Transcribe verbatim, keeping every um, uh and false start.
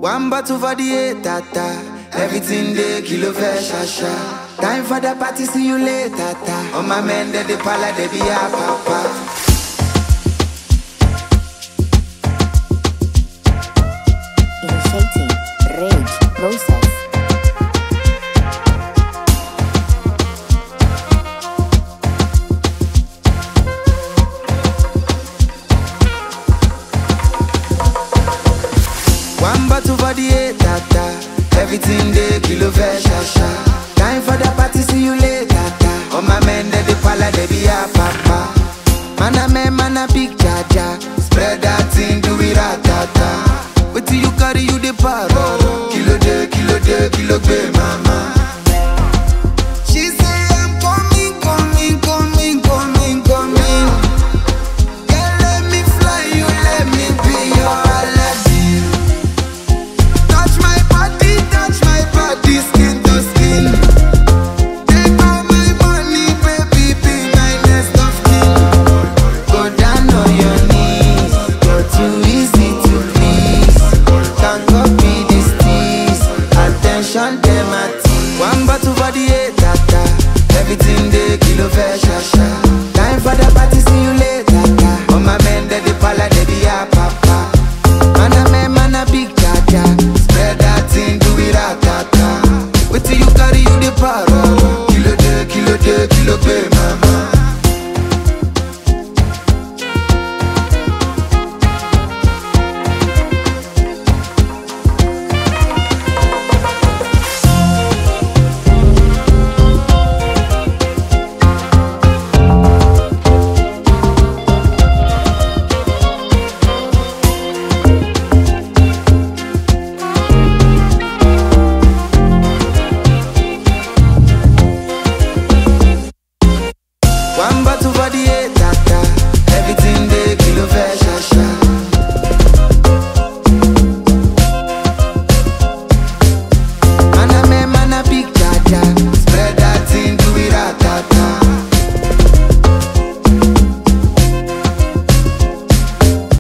One bottle for the eight, tata. Everything they kilo fair, shasha. Time for the party, see you later, tata. On my men, they the pala, they be a papa. Initiating rage process. One bottle for the eight, tata. Everything they kilo fair, shasha. Time for the party, see you later, tata. On my men, they the pala, they be a papa. Man a man, man a big jaja. Spread that thing, do it ratata. Wait till you carry you the paro. Kilo de, kilo de, kilo be mama.